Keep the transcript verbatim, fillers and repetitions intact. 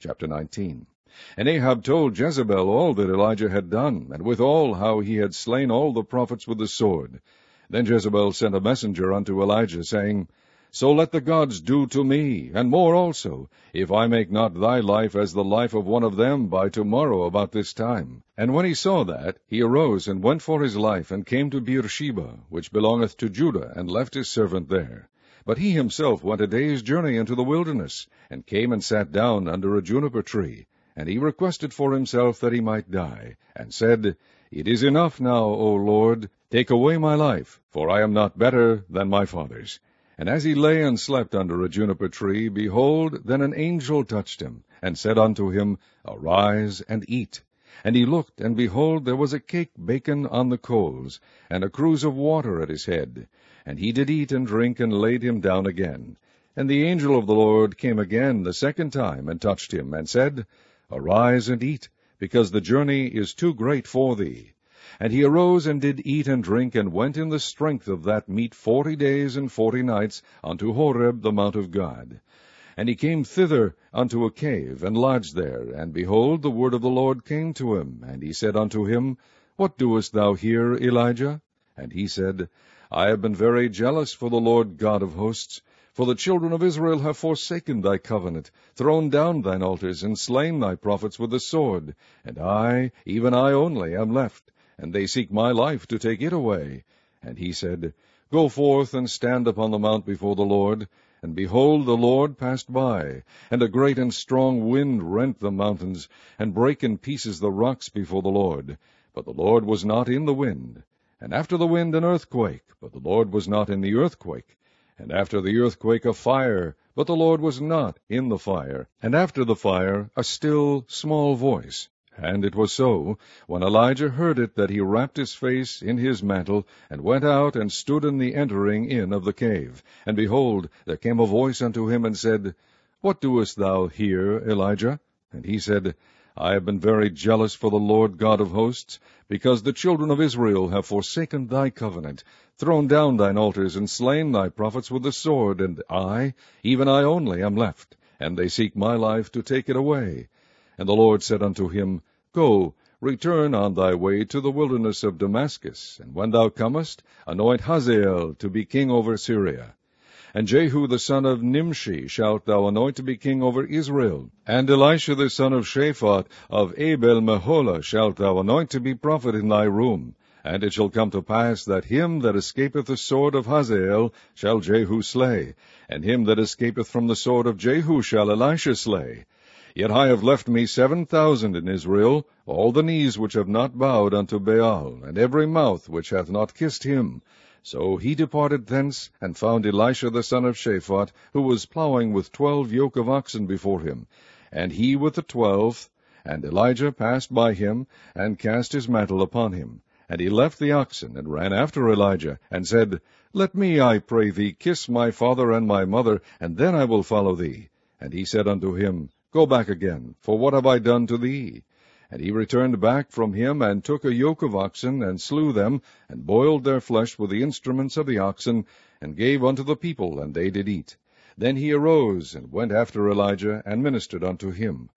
Chapter nineteen. And Ahab told Jezebel all that Elijah had done, and withal how he had slain all the prophets with the sword. Then Jezebel sent a messenger unto Elijah, saying, So let the gods do to me, and more also, if I make not thy life as the life of one of them by tomorrow about this time. And when he saw that, he arose and went for his life, and came to Beersheba, which belongeth to Judah, and left his servant there. But he himself went a day's journey into the wilderness, and came and sat down under a juniper tree. And he requested for himself that he might die, and said, It is enough now, O Lord, take away my life, for I am not better than my fathers. And as he lay and slept under a juniper tree, behold, then an angel touched him, and said unto him, Arise and eat. And he looked, and behold, there was a cake baken on the coals, and a cruse of water at his head. And he did eat and drink, and laid him down again. And the angel of the Lord came again the second time, and touched him, and said, Arise and eat, because the journey is too great for thee. And he arose and did eat and drink, and went in the strength of that meat forty days and forty nights unto Horeb the mount of God. And he came thither unto a cave, and lodged there. And behold, the word of the Lord came to him, and he said unto him, What doest thou here, Elijah? And he said, I have been very jealous for the Lord God of hosts, for the children of Israel have forsaken thy covenant, thrown down thine altars, and slain thy prophets with the sword. And I, even I only, am left, and they seek my life to take it away. And he said, Go forth and stand upon the mount before the Lord. And behold, the Lord passed by, and a great and strong wind rent the mountains, and brake in pieces the rocks before the Lord. But the Lord was not in the wind. And after the wind an earthquake, but the Lord was not in the earthquake. And after the earthquake a fire, but the Lord was not in the fire. And after the fire a still small voice. And it was so, when Elijah heard it, that he wrapped his face in his mantle, and went out, and stood in the entering in of the cave. And behold, there came a voice unto him, and said, What doest thou here, Elijah? And he said, I have been very jealous for the Lord God of hosts, because the children of Israel have forsaken thy covenant, thrown down thine altars, and slain thy prophets with the sword, and I, even I only, am left, and they seek my life to take it away. And the Lord said unto him, Go, return on thy way to the wilderness of Damascus, and when thou comest, anoint Hazael to be king over Syria. And Jehu the son of Nimshi shalt thou anoint to be king over Israel. And Elisha the son of Shaphat of Abel-Meholah shalt thou anoint to be prophet in thy room. And it shall come to pass that him that escapeth the sword of Hazael shall Jehu slay, and him that escapeth from the sword of Jehu shall Elisha slay. Yet I have left me seven thousand in Israel, all the knees which have not bowed unto Baal, and every mouth which hath not kissed him. So he departed thence, and found Elisha the son of Shaphat, who was plowing with twelve yoke of oxen before him, and he with the twelfth. And Elijah passed by him, and cast his mantle upon him. And he left the oxen, and ran after Elijah, and said, Let me, I pray thee, kiss my father and my mother, and then I will follow thee. And he said unto him, Go back again, for what have I done to thee? And he returned back from him, and took a yoke of oxen, and slew them, and boiled their flesh with the instruments of the oxen, and gave unto the people, and they did eat. Then he arose, and went after Elijah, and ministered unto him.